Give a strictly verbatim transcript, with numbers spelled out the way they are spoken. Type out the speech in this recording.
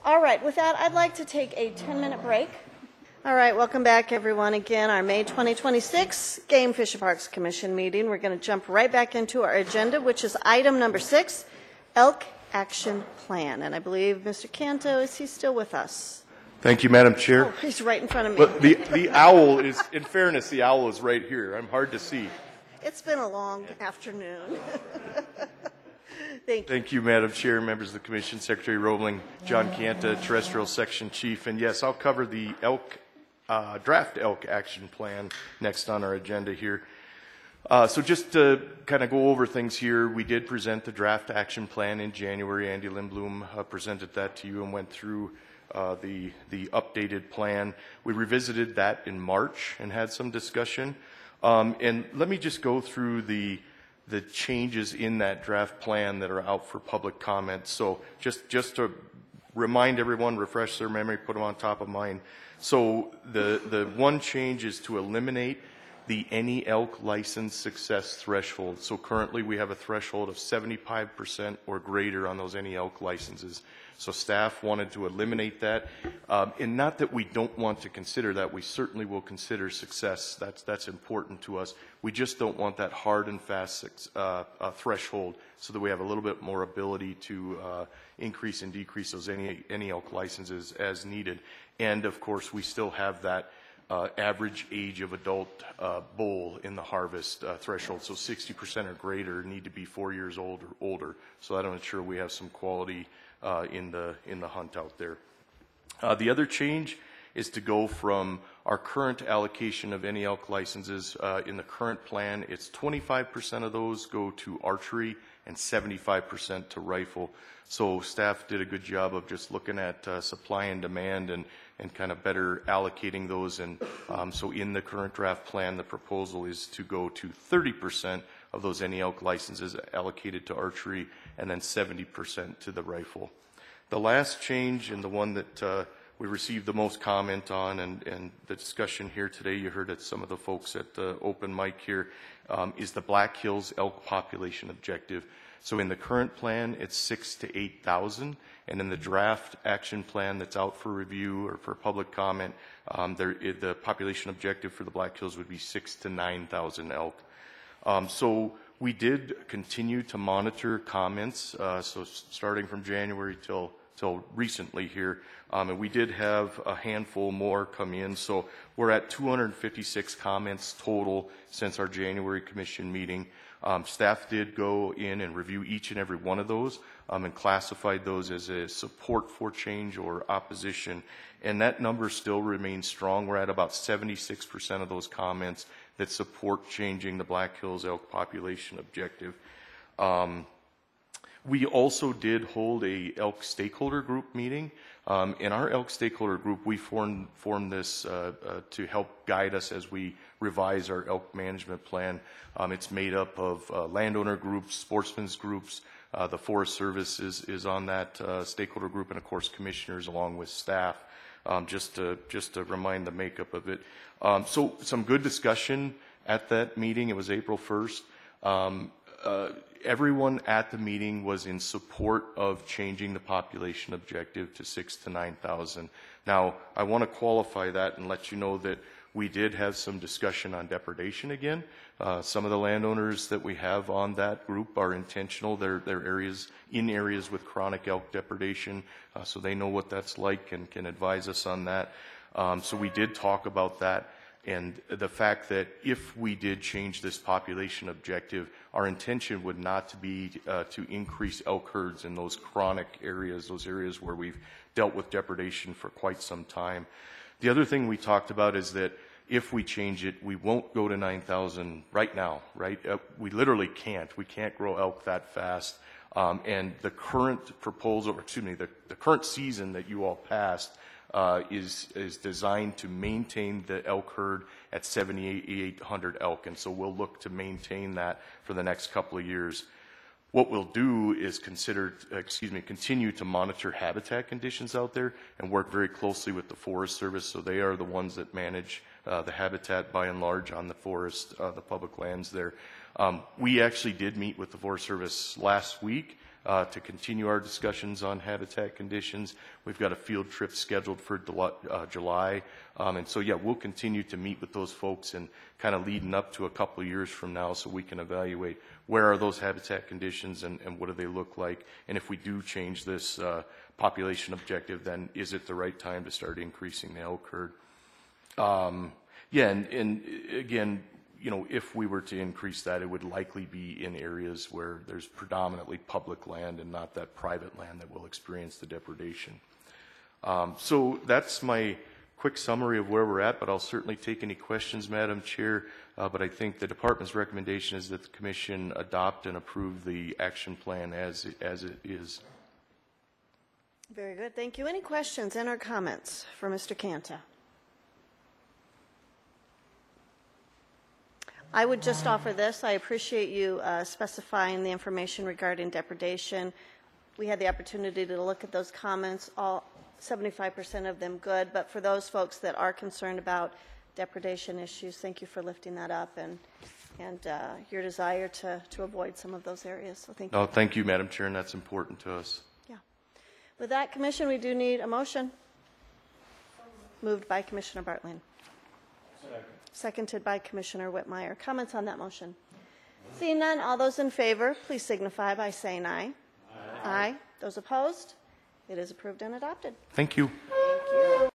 All right, with that, I'd like to take a ten-minute break. All right, welcome back, everyone. Again, our May twenty twenty-six Game Fish and Parks Commission meeting. We're going to jump right back into our agenda, which is item number six, Elk Action Plan. And I believe Mister Canto, is he still with us? Thank you, Madam Chair. Oh, he's right in front of me. But the, the owl is, in fairness, the owl is right here. I'm hard to see. It's been a long afternoon. Thank you. Thank you, Madam Chair, members of the Commission, Secretary Roebling, John Canta, Terrestrial Section Chief. And yes, I'll cover the elk, uh, draft elk action plan next on our agenda here. Uh, so just to kind of go over things here, we did present the draft action plan in January. Andy Lindblom uh, presented that to you and went through uh, the, the updated plan. We revisited that in March and had some discussion. Um, and let me just go through the the changes in that draft plan that are out for public comment. So just, just to remind everyone, refresh their memory, put them on top of mind. So the, the one change is to eliminate the any elk license success threshold. So currently we have a threshold of seventy-five percent or greater on those any elk licenses. So staff wanted to eliminate that. Um, and not that we don't want to consider that. We certainly will consider success. That's, that's important to us. We just don't want that hard and fast uh, uh, threshold so that we have a little bit more ability to uh, increase and decrease those any, any elk licenses as needed. And of course, we still have that uh, average age of adult uh, bull in the harvest uh, threshold. So sixty percent or greater need to be four years old or older. So that'll ensure we have some quality uh, in the in the hunt out there. Uh, the other change is to go from our current allocation of any elk licenses. Uh, in the current plan, it's twenty-five percent of those go to archery and seventy-five percent to rifle. So staff did a good job of just looking at uh, supply and demand and, and kind of better allocating those. And um, so in the current draft plan, the proposal is to go to thirty percent of those any elk licenses allocated to archery and then seventy percent to the rifle. The last change, and the one that uh, we received the most comment on, and, and the discussion here today, you heard it some of the folks at the open mic here, um, is the Black Hills elk population objective. So in the current plan, it's six to eight thousand, and in the draft action plan that's out for review or for public comment, um, there, it, the population objective for the Black Hills would be six to nine thousand elk. Um, so we did continue to monitor comments, uh, so starting from January till till recently here, um, and we did have a handful more come in. So we're at two hundred fifty-six comments total since our January commission meeting. Um, staff did go in and review each and every one of those um, and classified those as a support for change or opposition, and that number still remains strong. We're at about seventy-six percent of those comments that support changing the Black Hills elk population objective. Um, We also did hold a elk stakeholder group meeting. Um, in our elk stakeholder group, we formed, formed this uh, uh, to help guide us as we revise our elk management plan. Um, it's made up of uh, landowner groups, sportsmen's groups. Uh, the Forest Service is, is on that uh, stakeholder group, and of course commissioners along with staff, um, just, to, just to remind the makeup of it. Um, so some good discussion at that meeting. It was April first. Um, uh, Everyone at the meeting was in support of changing the population objective to six to nine thousand. Now, I want to qualify that and let you know that we did have some discussion on depredation again. Uh, some of the landowners that we have on that group are intentional. They're, they're areas in areas with chronic elk depredation, uh, so they know what that's like and can advise us on that. Um, so we did talk about that. And the fact that if we did change this population objective, our intention would not to be uh, to increase elk herds in those chronic areas, those areas where we've dealt with depredation for quite some time. The other thing we talked about is that if we change it, we won't go to nine thousand right now, right? Uh, we literally can't. We can't grow elk that fast. Um, and the current proposal, or excuse me, the, the current season that you all passed Uh, is is designed to maintain the elk herd at seventy-eight hundred elk, and so we'll look to maintain that for the next couple of years. What we'll do is consider, excuse me, continue to monitor habitat conditions out there and work very closely with the Forest Service, so they are the ones that manage uh, the habitat by and large on the forest, uh, the public lands there. Um, we actually did meet with the Forest Service last week uh, to continue our discussions on habitat conditions. We've got a field trip scheduled for Delu- uh, July. Um, and so, yeah, we'll continue to meet with those folks and kind of leading up to a couple of years from now so we can evaluate where are those habitat conditions and, and what do they look like. And if we do change this uh, population objective, then is it the right time to start increasing the elk herd? Um, yeah, and, and again, you know, if we were to increase that, it would likely be in areas where there's predominantly public land and not that private land that will experience the depredation. Um, so that's my quick summary of where we're at, but I'll certainly take any questions, Madam Chair. Uh, but I think the department's recommendation is that the commission adopt and approve the action plan as it, as it is. Very good. Thank you. Any questions and or comments for Mister Canta? I would just offer this. I appreciate you uh, specifying the information regarding depredation. We had the opportunity to look at those comments, all seventy-five percent of them good, but for those folks that are concerned about depredation issues, thank you for lifting that up and, and uh, your desire to, to avoid some of those areas. So thank you. Oh, thank you, Madam Chair, and that's important to us. Yeah. With that, Commission, we do need a motion. Moved by Commissioner Bartling. Seconded by Commissioner Whitmire. Comments on that motion? Seeing none, all those in favor, please signify by saying aye. Aye. Aye. Those opposed? It is approved and adopted. Thank you. Thank you.